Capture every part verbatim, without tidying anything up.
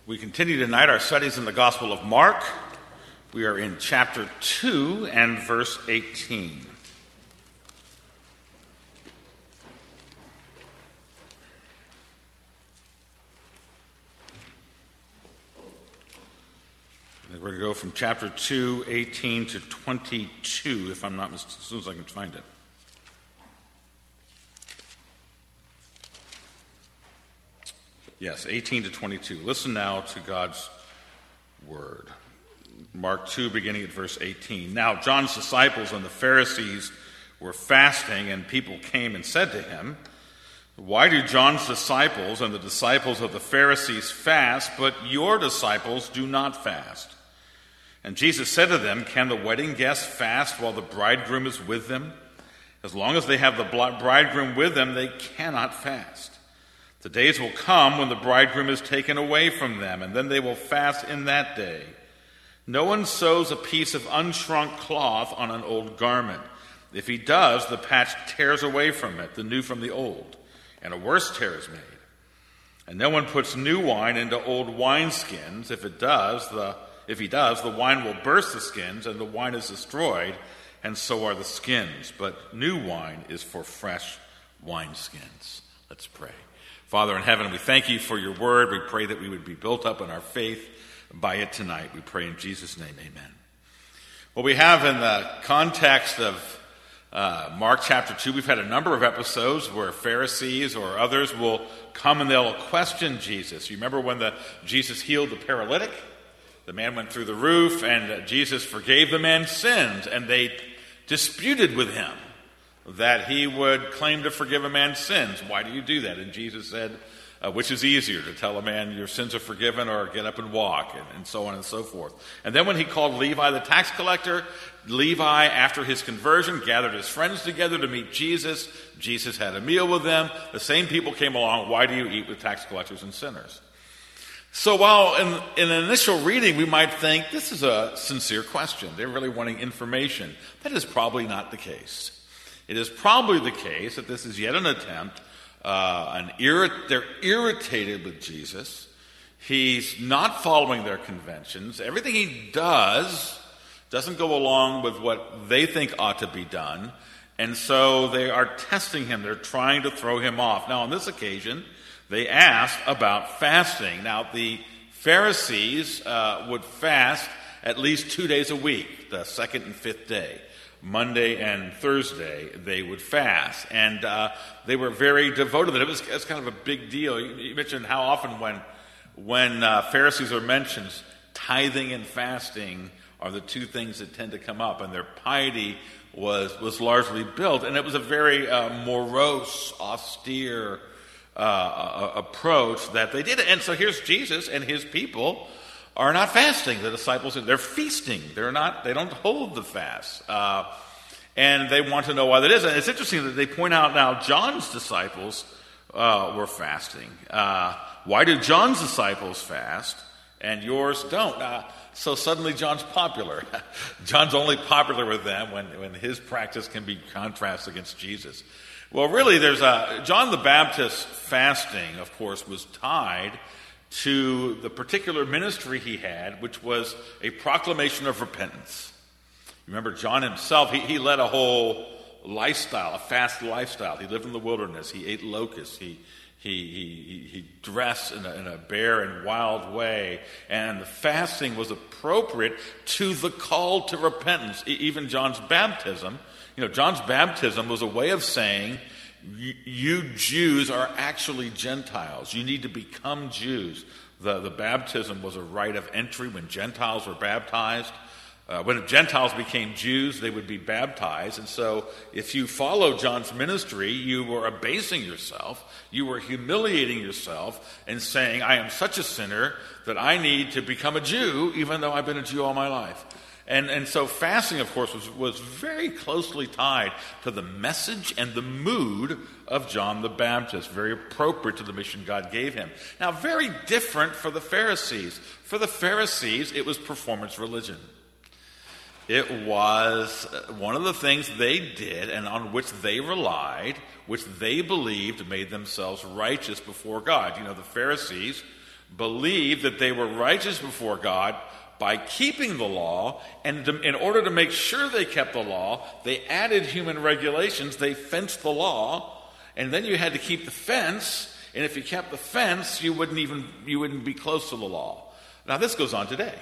We continue tonight our studies in the Gospel of Mark. We are in chapter two and verse eighteen. We're going to go from chapter two, eighteen to twenty-two, if I'm not mistaken, as soon as I can find it. Yes, eighteen to twenty-two. Listen now to God's word. Mark two, beginning at verse eighteen. Now John's disciples and the Pharisees were fasting, and people came and said to him, "Why do John's disciples and the disciples of the Pharisees fast, but your disciples do not fast?" And Jesus said to them, "Can the wedding guests fast while the bridegroom is with them? As long as they have the bridegroom with them, they cannot fast. The days will come when the bridegroom is taken away from them, and then they will fast in that day. No one sews a piece of unshrunk cloth on an old garment. If he does, the patch tears away from it, the new from the old, and a worse tear is made. And no one puts new wine into old wineskins. If it does, the if he does, the wine will burst the skins, and the wine is destroyed, and so are the skins. But new wine is for fresh wineskins." Let's pray. Father in heaven, we thank you for your word. We pray that we would be built up in our faith by it tonight. We pray in Jesus' name, amen. Well, we have in the context of uh, Mark chapter two, we've had a number of episodes where Pharisees or others will come and they'll question Jesus. You remember when the Jesus healed the paralytic? The man went through the roof, and Jesus forgave the man's sins, and they disputed with him that he would claim to forgive a man's sins. Why do you do that? And Jesus said, uh, which is easier, to tell a man your sins are forgiven or get up and walk, and, and so on and so forth. And then when he called Levi the tax collector, Levi, after his conversion, gathered his friends together to meet Jesus. Jesus had a meal with them. The same people came along. Why do you eat with tax collectors and sinners? So while in, in an initial reading we might think this is a sincere question, they're really wanting information, that is probably not the case. It is probably the case that this is yet an attempt, uh, an irrit- they're irritated with Jesus. He's not following their conventions. Everything he does doesn't go along with what they think ought to be done, and so they are testing him. They're trying to throw him off. Now on this occasion, they asked about fasting. Now, the Pharisees uh, would fast at least two days a week, the second and fifth day. Monday and Thursday, they would fast. And uh, they were very devoted to it. It was, it was kind of a big deal. You, you mentioned how often when, when uh, Pharisees are mentioned, tithing and fasting are the two things that tend to come up. And their piety was, was largely built. And it was a very uh, morose, austere Uh, approach that they did. And so here's Jesus, and his people are not fasting. The disciples, they're feasting. They're not, they don't hold the fast. Uh, and they want to know why that is. And it's interesting that they point out now John's disciples uh, were fasting. Uh, why do John's disciples fast and yours don't? Uh, so suddenly John's popular. John's only popular with them when, when his practice can be contrasted against Jesus. Well, really, there's a John the Baptist fasting, of course, was tied to the particular ministry he had, which was a proclamation of repentance. Remember, John himself, he, he led a whole lifestyle, a fast lifestyle. He lived in the wilderness. He ate locusts. He he he, he dressed in a, in a bare and wild way. And the fasting was appropriate to the call to repentance. Even John's baptism, you know, John's baptism was a way of saying, you Jews are actually Gentiles. You need to become Jews. The, the baptism was a rite of entry when Gentiles were baptized. Uh, when Gentiles became Jews, they would be baptized. And so if you follow John's ministry, you were abasing yourself. You were humiliating yourself and saying, I am such a sinner that I need to become a Jew, even though I've been a Jew all my life. And and so fasting, of course, was, was very closely tied to the message and the mood of John the Baptist, very appropriate to the mission God gave him. Now, very different for the Pharisees. For the Pharisees, it was performance religion. It was one of the things they did and on which they relied, which they believed made themselves righteous before God. You know, the Pharisees believed that they were righteous before God by keeping the law, and to, in order to make sure they kept the law, they added human regulations. They fenced the law, and then you had to keep the fence, and if you kept the fence, you wouldn't even you wouldn't be close to the law. Now, this goes on today.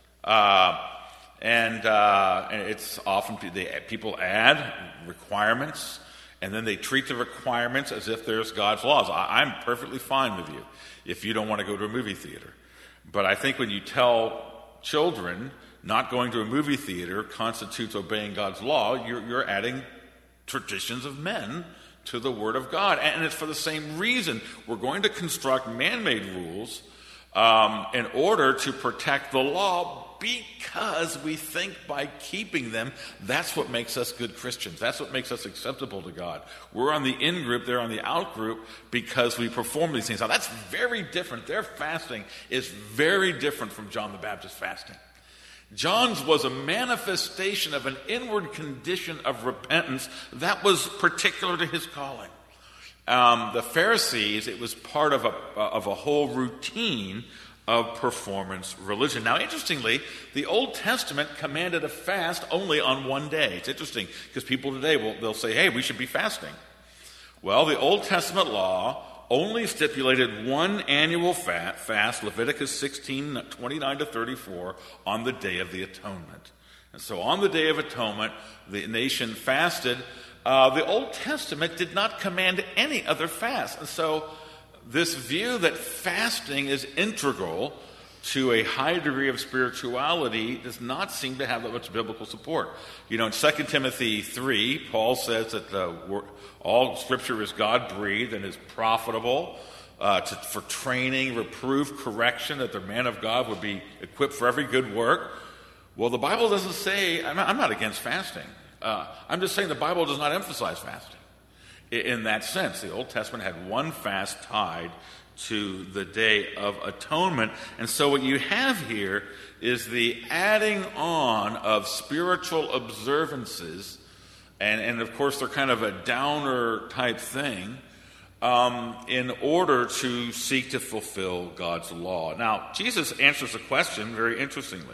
Uh, and, uh, and it's often they, people add requirements, and then they treat the requirements as if there's God's laws. I, I'm perfectly fine with you if you don't want to go to a movie theater. But I think when you tell children not going to a movie theater constitutes obeying God's law, you're, you're adding traditions of men to the Word of God. And it's for the same reason. We're going to construct man-made rules um, in order to protect the law, because we think by keeping them, that's what makes us good Christians. That's what makes us acceptable to God. We're on the in group, they're on the out group, because we perform these things. Now, that's very different. Their fasting is very different from John the Baptist's fasting. John's was a manifestation of an inward condition of repentance that was particular to his calling. Um, the Pharisees, it was part of a, of a whole routine of performance religion. Now, interestingly, the Old Testament commanded a fast only on one day. It's interesting because people today will they'll say, "Hey, we should be fasting." Well, the Old Testament law only stipulated one annual fast, Leviticus sixteen, twenty-nine to thirty-four, on the Day of the Atonement. And so on the Day of Atonement, the nation fasted. Uh, the Old Testament did not command any other fast. And so this view that fasting is integral to a high degree of spirituality does not seem to have that much biblical support. You know, in Second Timothy three, Paul says that the, all Scripture is God-breathed and is profitable uh, to, for training, reproof, correction, that the man of God would be equipped for every good work. Well, the Bible doesn't say, I'm not, I'm not against fasting. Uh, I'm just saying the Bible does not emphasize fasting. In that sense, the Old Testament had one fast tied to the Day of Atonement. And so what you have here is the adding on of spiritual observances, and, and of course they're kind of a downer type thing, um, in order to seek to fulfill God's law. Now, Jesus answers the question very interestingly.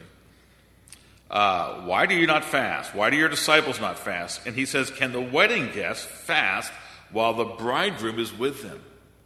Uh, why do you not fast? Why do your disciples not fast? And he says, can the wedding guests fast while the bridegroom is with them?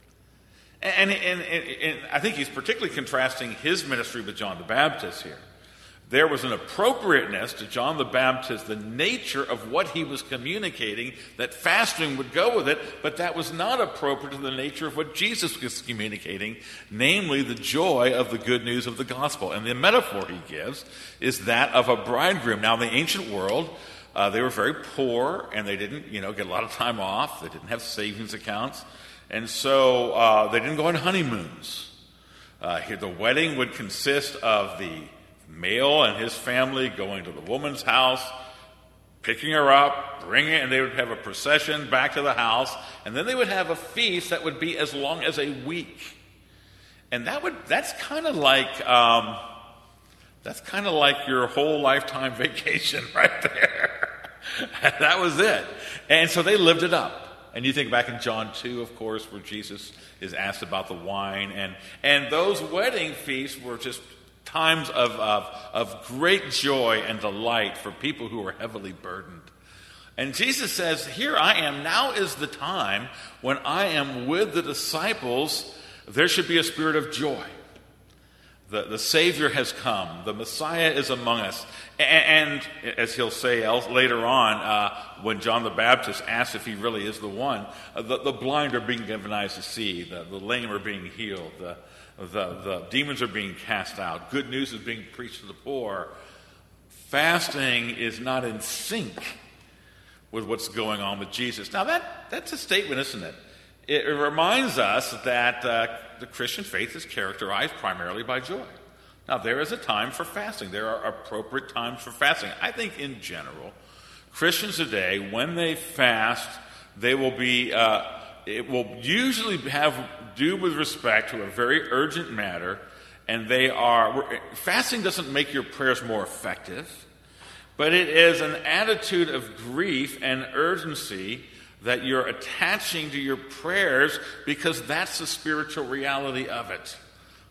And, and, and, and I think he's particularly contrasting his ministry with John the Baptist here. There was an appropriateness to John the Baptist, the nature of what he was communicating, that fasting would go with it, but that was not appropriate to the nature of what Jesus was communicating, namely the joy of the good news of the gospel. And the metaphor he gives is that of a bridegroom. Now, in the ancient world, uh, they were very poor, and they didn't, you know, get a lot of time off. They didn't have savings accounts. And so uh, they didn't go on honeymoons. Uh, here, the wedding would consist of the male and his family going to the woman's house, picking her up, bringing it, and they would have a procession back to the house, and then they would have a feast that would be as long as a week. And that would that's kind of like um, that's kind of like your whole lifetime vacation right there. That was it. And so they lived it up. And you think back in John two, of course, where Jesus is asked about the wine, and and those wedding feasts were just times of, of, of great joy and delight for people who were heavily burdened. And Jesus says, here I am, now is the time when I am with the disciples, there should be a spirit of joy. The, the Savior has come. The Messiah is among us. And, and as he'll say later on, uh, when John the Baptist asks if he really is the one, uh, the, the blind are being given eyes to see. The, the lame are being healed. The, the, the demons are being cast out. Good news is being preached to the poor. Fasting is not in sync with what's going on with Jesus. Now, that, that's a statement, isn't it? It, it reminds us that uh, the Christian faith is characterized primarily by joy. Now, there is a time for fasting. There are appropriate times for fasting. I think in general, Christians today, when they fast, they will be, uh, it will usually have do with respect to a very urgent matter, and they are, fasting doesn't make your prayers more effective, but it is an attitude of grief and urgency that you're attaching to your prayers because that's the spiritual reality of it.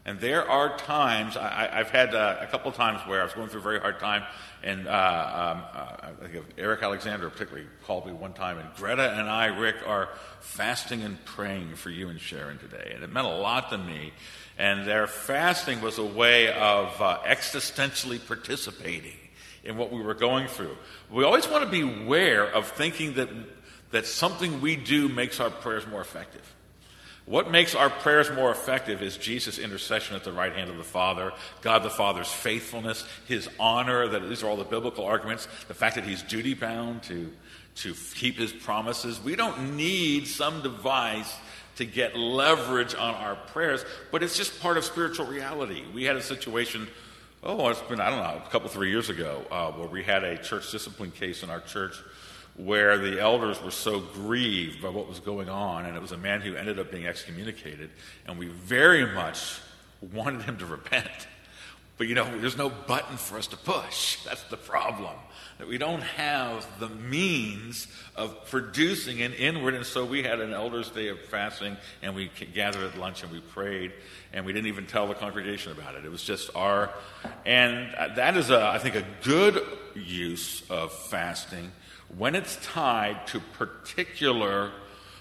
And there are times, I, I've had uh, a couple of times where I was going through a very hard time, and uh, um, uh, I think of Eric Alexander particularly called me one time, and Greta and I, Rick, are fasting and praying for you and Sharon today. And it meant a lot to me. And their fasting was a way of uh, existentially participating in what we were going through. We always want to be aware of thinking that that something we do makes our prayers more effective. What makes our prayers more effective is Jesus' intercession at the right hand of the Father, God the Father's faithfulness, his honor, that these are all the biblical arguments, the fact that he's duty-bound to, to keep his promises. We don't need some device to get leverage on our prayers, but it's just part of spiritual reality. We had a situation, oh, it's been, I don't know, a couple, three years ago, uh, where we had a church discipline case in our church where the elders were so grieved by what was going on, and it was a man who ended up being excommunicated, and we very much wanted him to repent. But, you know, there's no button for us to push. That's the problem, that we don't have the means of producing an inward, and so we had an elders' day of fasting, and we gathered at lunch, and we prayed, and we didn't even tell the congregation about it. It was just our, and that is, a, I think, a good use of fasting when it's tied to particular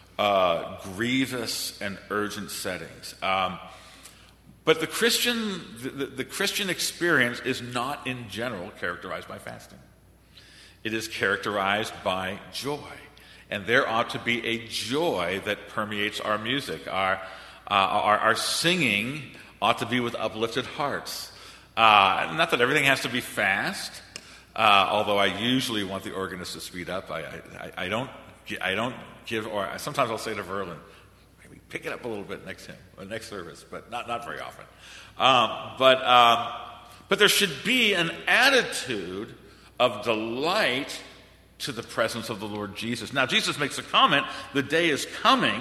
uh, grievous and urgent settings. Um, but the Christian, the, the Christian experience is not in general characterized by fasting. It is characterized by joy. And there ought to be a joy that permeates our music. Our, uh, our, our singing ought to be with uplifted hearts. Uh, not that everything has to be fast. Uh, although I usually want the organist to speed up, I, I, I don't. I don't give. Or sometimes I'll say to Verlin, maybe pick it up a little bit next hymn or next service, but not not very often. Um, but um, but there should be an attitude of delight to the presence of the Lord Jesus. Now Jesus makes a comment: the day is coming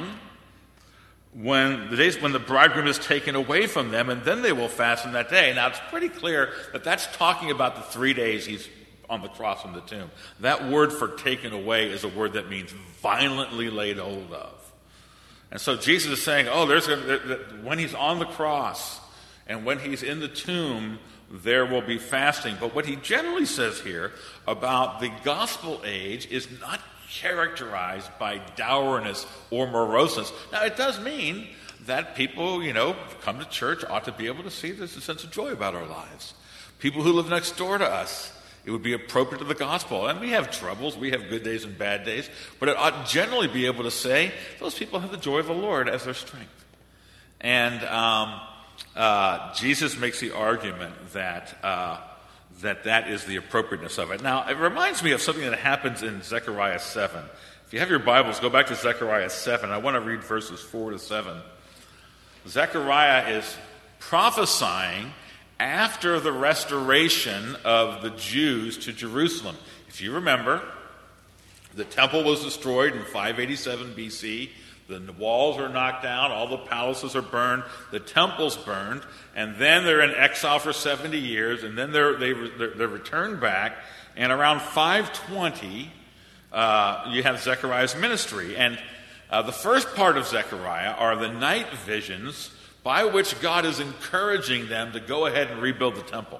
when the days when the bridegroom is taken away from them, and then they will fast in that day. Now it's pretty clear that that's talking about the three days he's on the cross in the tomb. That word for taken away is a word that means violently laid hold of. And so Jesus is saying, oh, there's a, there, there, when he's on the cross and when he's in the tomb, there will be fasting. But what he generally says here about the gospel age is not characterized by dourness or moroseness. Now, it does mean that people, you know, come to church ought to be able to see there's a sense of joy about our lives. People who live next door to us, it would be appropriate to the gospel. And we have troubles. We have good days and bad days. But it ought generally be able to say, those people have the joy of the Lord as their strength. And um, uh, Jesus makes the argument that, uh, that that is the appropriateness of it. Now, it reminds me of something that happens in Zechariah seven. If you have your Bibles, go back to Zechariah seven. I want to read verses four to seven. Zechariah is prophesying after the restoration of the Jews to Jerusalem. If you remember, the temple was destroyed in five eighty-seven B C. The walls are knocked down, all the palaces are burned, the temple's burned, and then they're in exile for seventy years, and then they're, they, they're, they're returned back, and around five twenty, uh, you have Zechariah's ministry. And uh, the first part of Zechariah are the night visions by which God is encouraging them to go ahead and rebuild the temple.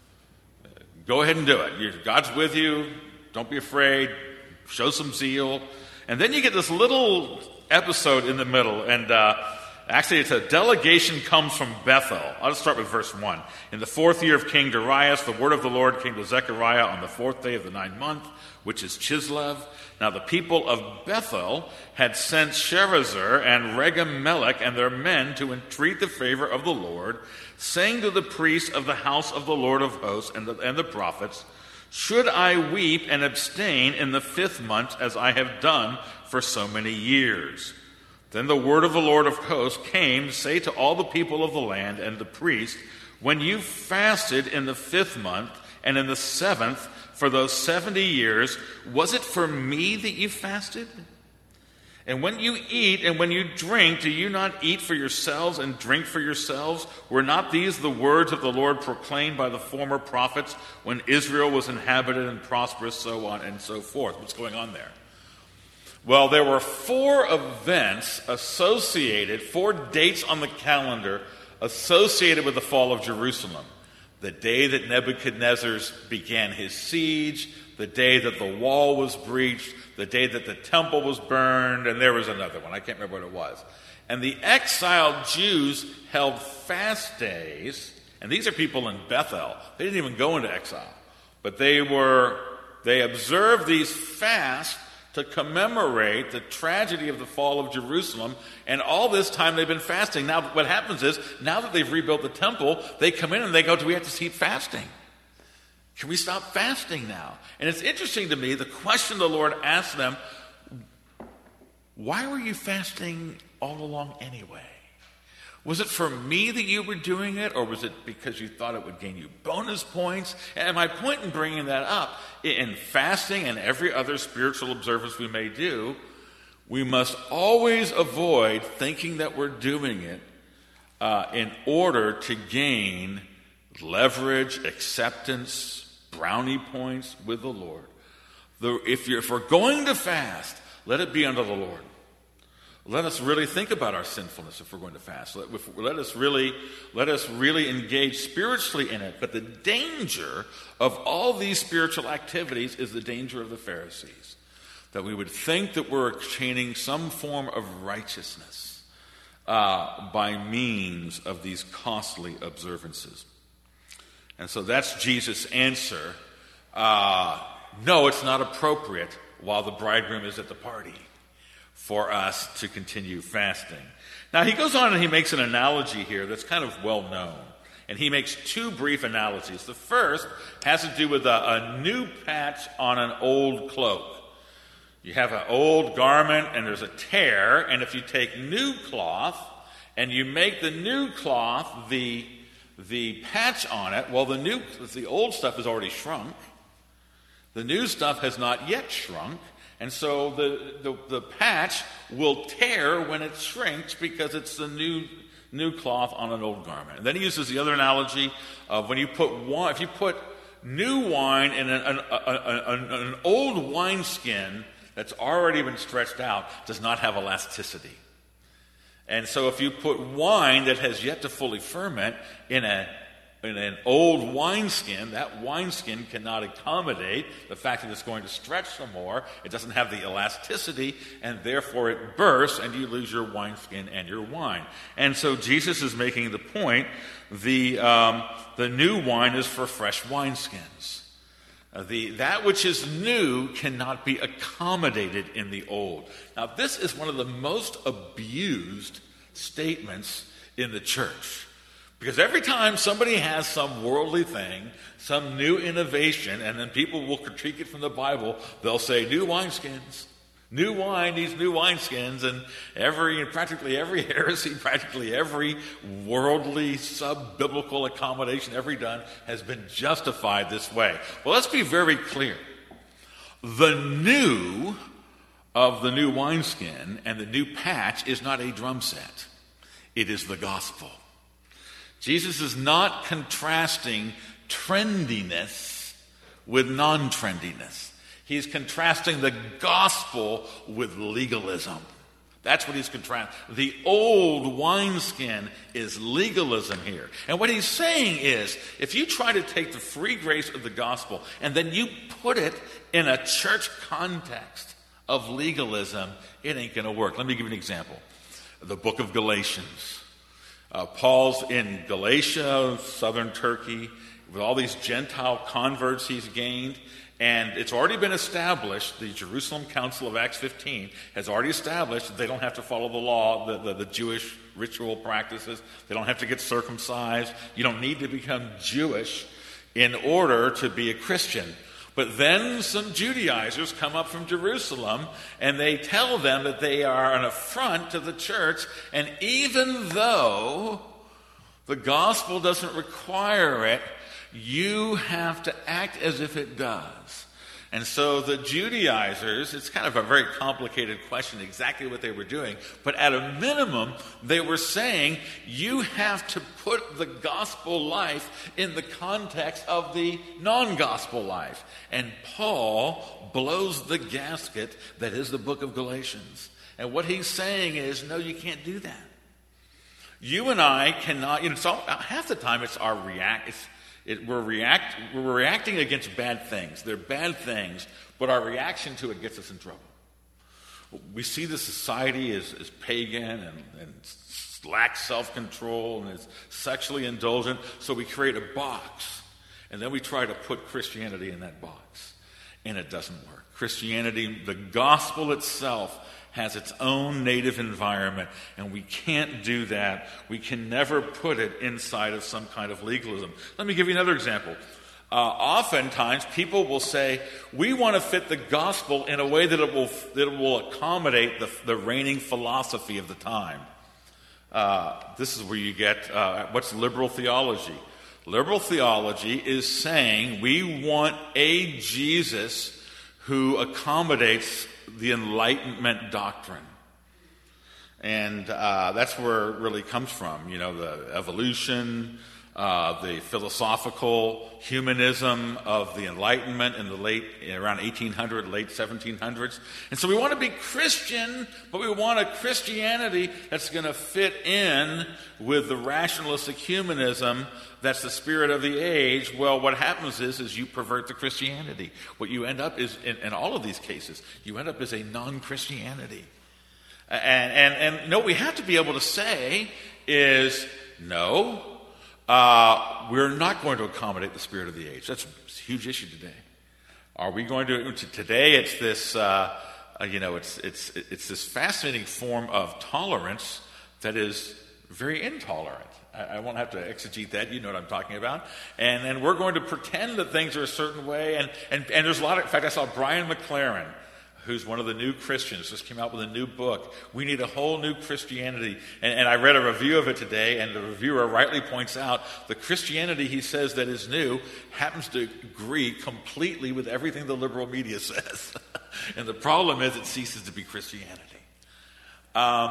Go ahead and do it. You're, God's with you. Don't be afraid. Show some zeal. And then you get this little episode in the middle, and uh, actually it's a delegation comes from Bethel. I'll just start with verse one. In the fourth year of King Darius, the word of the Lord came to Zechariah on the fourth day of the ninth month, which is Chislev. Now the people of Bethel had sent Sherezer and Regem-Melech and their men to entreat the favor of the Lord, saying to the priests of the house of the Lord of hosts and the, and the prophets, should I weep and abstain in the fifth month as I have done for so many years? Then the word of the Lord of hosts came to say to all the people of the land and the priests, when you fasted in the fifth month and in the seventh for those seventy years, was it for me that you fasted? And when you eat and when you drink, do you not eat for yourselves and drink for yourselves? Were not these the words of the Lord proclaimed by the former prophets when Israel was inhabited and prosperous, so on and so forth? What's going on there? Well, there were four events associated, four dates on the calendar associated with the fall of Jerusalem. The day that Nebuchadnezzar began his siege, the day that the wall was breached, the day that the temple was burned, and there was another one. I can't remember what it was. And the exiled Jews held fast days, and these are people in Bethel. They didn't even go into exile, but they were they observed these fasts to commemorate the tragedy of the fall of Jerusalem, and all this time they've been fasting. Now what happens is, now that they've rebuilt the temple, they come in and they go, do we have to keep fasting? Can we stop fasting now? And it's interesting to me, the question the Lord asked them, why were you fasting all along anyway? Was it for me that you were doing it, or was it because you thought it would gain you bonus points? And my point in bringing that up, in fasting and every other spiritual observance we may do, we must always avoid thinking that we're doing it uh, in order to gain leverage, acceptance, brownie points with the Lord. The, if, you're, if we're going to fast, let it be unto the Lord. Let us really think about our sinfulness if we're going to fast. Let, if, let us really, let us really engage spiritually in it. But the danger of all these spiritual activities is the danger of the Pharisees, that we would think that we're attaining some form of righteousness uh, by means of these costly observances. And so that's Jesus' answer. Uh, no, it's not appropriate while the bridegroom is at the party for us to continue fasting. Now, he goes on and he makes an analogy here that's kind of well known. And he makes two brief analogies. The first has to do with a, a new patch on an old cloak. You have an old garment and there's a tear, and if you take new cloth and you make the new cloth the, the patch on it, well, the new the old stuff has already shrunk. The new stuff has not yet shrunk. And so the, the, the patch will tear when it shrinks because it's the new new cloth on an old garment. And then he uses the other analogy of when you put wine, if you put new wine in an, an, an, an old wineskin that's already been stretched out, does not have elasticity. And so if you put wine that has yet to fully ferment in a in an old wineskin, that wineskin cannot accommodate the fact that it's going to stretch some more. It doesn't have the elasticity, and therefore it bursts, and you lose your wineskin and your wine. And so Jesus is making the point, the um, the new wine is for fresh wineskins. Uh, the that which is new cannot be accommodated in the old. Now, this is one of the most abused statements in the church. Because every time somebody has some worldly thing, some new innovation, and then people will critique it from the Bible, they'll say, new wineskins. New wine needs new wineskins, and every, practically every heresy, practically every worldly, sub-biblical accommodation ever done has been justified this way. Well, let's be very clear. The new of the new wineskin and the new patch is not a drum set. It is the gospel. Jesus is not contrasting trendiness with non-trendiness. He's contrasting the gospel with legalism. That's what he's contrasting. The old wineskin is legalism here. And what he's saying is, if you try to take the free grace of the gospel and then you put it in a church context of legalism, it ain't going to work. Let me give you an example. The book of Galatians. Uh, Paul's in Galatia, southern Turkey, with all these Gentile converts he's gained. And it's already been established, the Jerusalem Council of Acts fifteen has already established that they don't have to follow the law, the, the, the Jewish ritual practices. They don't have to get circumcised. You don't need to become Jewish in order to be a Christian. But then some Judaizers come up from Jerusalem and they tell them that they are an affront to the church. And even though the gospel doesn't require it, you have to act as if it does. And so the Judaizers, it's kind of a very complicated question exactly what they were doing, but at a minimum, they were saying you have to put the gospel life in the context of the non-gospel life. And Paul blows the gasket that is the book of Galatians. And what he's saying is, no, you can't do that. You and I cannot, you know, it's all, half the time it's our react, it's, it, we're, react, we're reacting against bad things. They're bad things, but our reaction to it gets us in trouble. We see the society as, as pagan and, and lacks self-control and is sexually indulgent, so we create a box, and then we try to put Christianity in that box, and it doesn't work. Christianity, the gospel itself, has its own native environment, and we can't do that. We can never put it inside of some kind of legalism. Let me give you another example. Uh, oftentimes, people will say, we want to fit the gospel in a way that it will, that it will accommodate the, the reigning philosophy of the time. Uh, this is where you get, uh, what's liberal theology? Liberal theology is saying we want a Jesus who accommodates the Enlightenment doctrine. And uh, that's where it really comes from, you know, the evolution, uh, the philosophical humanism of the Enlightenment in the late, around eighteen hundred, late seventeen hundreds. And so we want to be Christian, but we want a Christianity that's going to fit in with the rationalistic humanism that's the spirit of the age. Well, what happens is, is you pervert the Christianity. What you end up is, in, in all of these cases, you end up as a non-Christianity. And, and, and no, what we have to be able to say is, no, uh, we're not going to accommodate the spirit of the age. That's a huge issue today. Are we going to, today it's this, uh, uh, you know, it's, it's, it's this fascinating form of tolerance that is very intolerant. I, I won't have to exegete that. You know what I'm talking about. And then we're going to pretend that things are a certain way. And, and, and there's a lot of, in fact, I saw Brian McLaren, who's one of the new Christians, just came out with a new book. We need a whole new Christianity. And, and I read a review of it today, and the reviewer rightly points out the Christianity he says that is new happens to agree completely with everything the liberal media says. And the problem is it ceases to be Christianity. Um,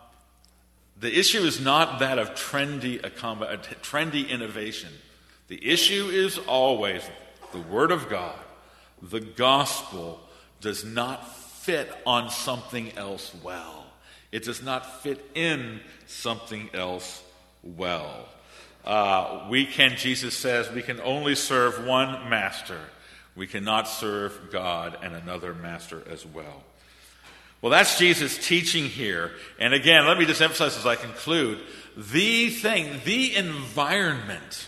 the issue is not that of trendy, trendy innovation. The issue is always the Word of God, the gospel, does not fit on something else well. It does not fit in something else well. Uh, we can, Jesus says, we can only serve one master. We cannot serve God and another master as well. Well, that's Jesus' teaching here. And again, let me just emphasize as I conclude, the thing, the environment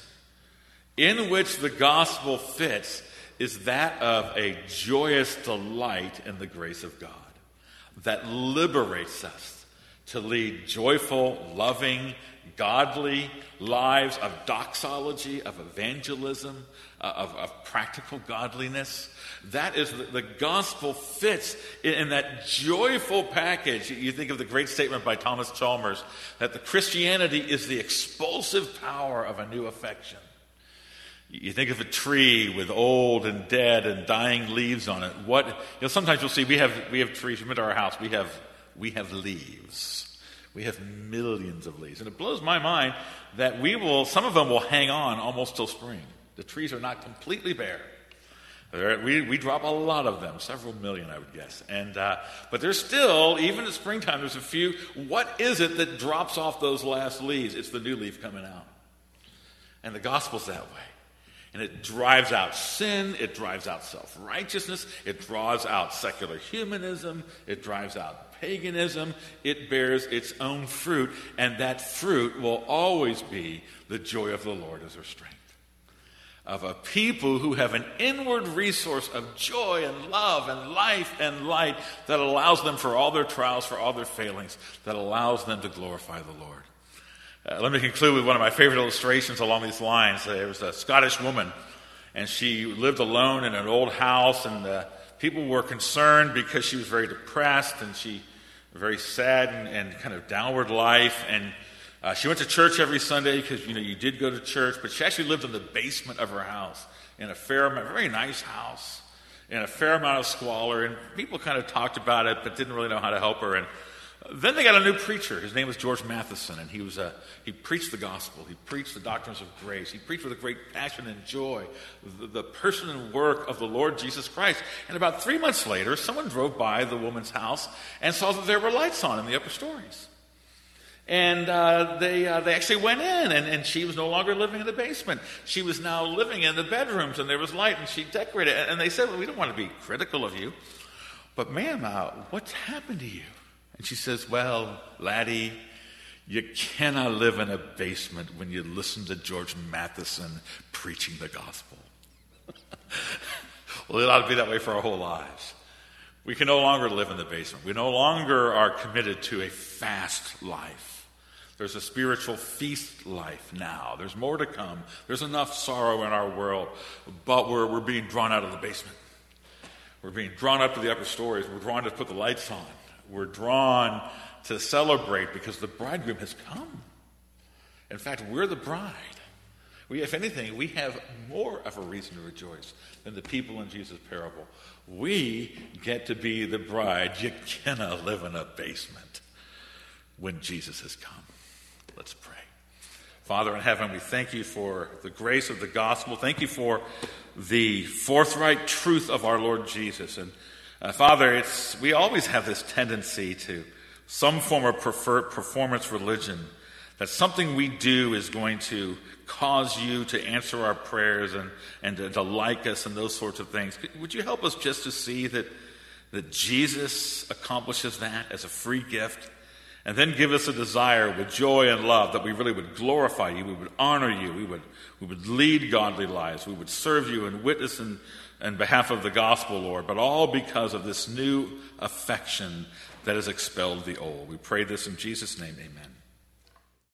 in which the gospel fits is that of a joyous delight in the grace of God that liberates us to lead joyful, loving, godly lives of doxology, of evangelism, uh, of, of practical godliness. That is, the, the gospel fits in, in that joyful package. You think of the great statement by Thomas Chalmers that the Christianity is the expulsive power of a new affection. You think of a tree with old and dead and dying leaves on it. What, you know, sometimes you'll see we have we have trees. Come into our house. We have we have leaves. We have millions of leaves, and it blows my mind that we will. Some of them will hang on almost till spring. The trees are not completely bare. There, we we drop a lot of them, several million, I would guess. And uh, but there's still, even at springtime, there's a few. What is it that drops off those last leaves? It's the new leaf coming out, and the gospel's that way. And it drives out sin, it drives out self-righteousness, it draws out secular humanism, it drives out paganism, it bears its own fruit, and that fruit will always be the joy of the Lord as their strength. Of a people who have an inward resource of joy and love and life and light that allows them for all their trials, for all their failings, that allows them to glorify the Lord. Uh, let me conclude with one of my favorite illustrations along these lines. Uh, there was a Scottish woman, and she lived alone in an old house, and uh, people were concerned because she was very depressed, and she very sad and, and kind of downward life. And uh, she went to church every Sunday because, you know, you did go to church, but she actually lived in the basement of her house in a fair amount, very nice house, in a fair amount of squalor. And people kind of talked about it, but didn't really know how to help her. And then they got a new preacher. His name was George Matheson, and he was a, he preached the gospel. He preached the doctrines of grace. He preached with a great passion and joy the, the person and work of the Lord Jesus Christ. And about three months later, someone drove by the woman's house and saw that there were lights on in the upper stories. And uh, they uh, they actually went in, and, and she was no longer living in the basement. She was now living in the bedrooms, and there was light, and she decorated. And they said, well, we don't want to be critical of you, but ma'am, uh, what's happened to you? And she says, well, laddie, you cannot live in a basement when you listen to George Matheson preaching the gospel. Well, it ought to be that way for our whole lives. We can no longer live in the basement. We no longer are committed to a fast life. There's a spiritual feast life now. There's more to come. There's enough sorrow in our world, but we're, we're being drawn out of the basement. We're being drawn up to the upper stories. We're drawn to put the lights on. We're drawn to celebrate because the bridegroom has come. In fact, we're the bride. We, if anything, we have more of a reason to rejoice than the people in Jesus' parable. We get to be the bride. You cannot live in a basement when Jesus has come. Let's pray. Father in heaven, we thank you for the grace of the gospel. Thank you for the forthright truth of our Lord Jesus. And uh, Father, it's we always have this tendency to some form of prefer, performance religion, that something we do is going to cause you to answer our prayers and, and to, to like us and those sorts of things. Would you help us just to see that, that Jesus accomplishes that as a free gift? And then give us a desire with joy and love that we really would glorify you, we would honor you, we would we would lead godly lives, we would serve you and witness in, in behalf of the gospel, Lord, but all because of this new affection that has expelled the old. We pray this in Jesus' name, amen.